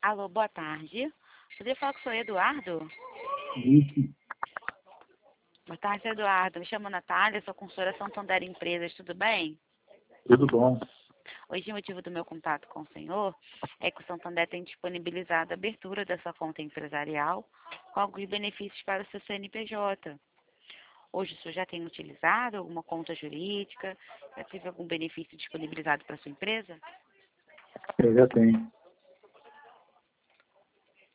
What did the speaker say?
Alô, boa tarde. Poderia falar com o senhor Eduardo? Isso, Boa tarde, Eduardo. Me chamo Natália, sou consultora Santander Empresas, tudo bem? tudo bom. Hoje o motivo do meu contato com o senhor é que o Santander tem disponibilizado a abertura da sua conta empresarial com alguns benefícios para o seu CNPJ. Hoje o senhor já tem utilizado alguma conta jurídica? Já teve algum benefício disponibilizado para a sua empresa? Eu já tenho.